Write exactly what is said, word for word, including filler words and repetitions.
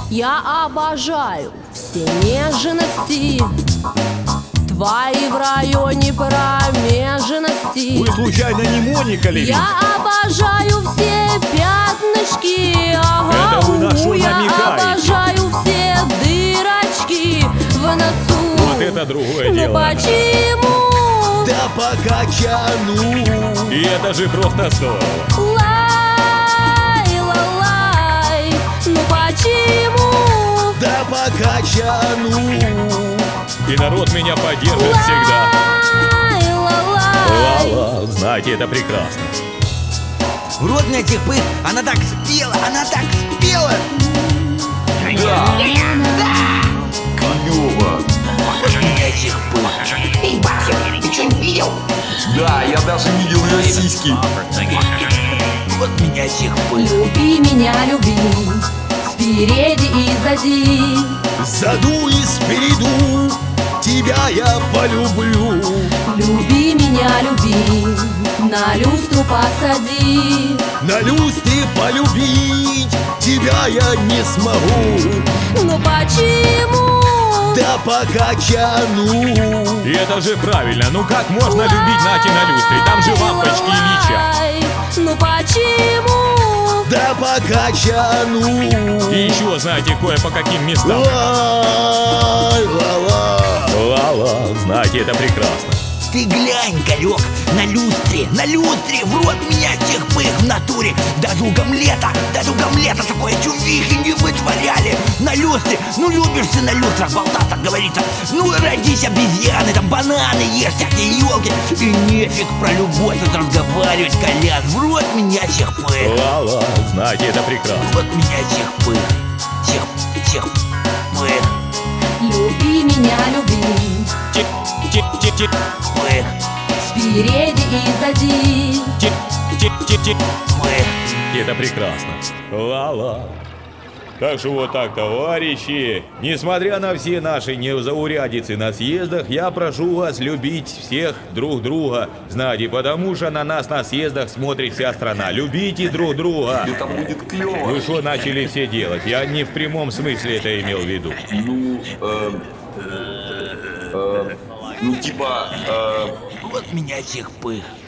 Я обожаю все нежности твои в районе промежности. Вы случайно не Моника ли? Я обожаю все пятнышки, ага. Это вы на что Я намекаете? обожаю все дырочки в носу. Вот это другое Ну дело. почему? Да покачану. И это же просто здорово. Лай, лай, ну почему? Да покачану. И народ меня поддержит всегда. Лай, лай. Ла-ла, знаете, это прекрасно. В рот мне этих пых, она так спела, она так спела. Клёво. Меня этих пых. Эй, Бахер, ты что, не видел? Да, я даже видел ее сиськи. Вот меня этих пых. Люби меня, люби, спереди и сзади. Заду и спереду тебя я полюблю. Люби меня, люби, на люстру посади. На люстре полюбить тебя я не смогу. Ну почему? Да покачану. И это же правильно. Ну как можно любить Нати на люстре? Там же лампочки и лича. Лай, ну почему? Да покачану. И еще знаете кое по каким местам. Лай, ла-ла. Ла-ла, знаете, это прекрасно. Ты глянь, Галек, на люстре, на люстре, в рот меня этих пых в натуре. Даже у Гамлета, даже у Гамлета такое чувихи не вытворяли. На люстре, ну любишь ты на люстрах болтаться, как говорится. Ну родись обезьяны, там бананы ешь, всякие елки. И нефиг про любовь тут разговаривать, Колян. В рот меня этих пых. Ла-ла, знаете, это прекрасно. Вот меня этих пых, тех, тех пых, Люби меня, люби, Тик-тик-тик-тик. пых, спереди и сзади. Тик-тик-тик-тик. пых. Это прекрасно. Ла-ла. Так что вот так, товарищи, несмотря на все наши незаурядицы на съездах, я прошу вас любить всех друг друга, знаете, потому что на нас на съездах смотрит вся страна. Любите друг друга. Это будет клёво. Вы что начали все делать? Я не в прямом смысле это имел в виду. Ну, эм, э, ну типа, э, Вот меня этих пых.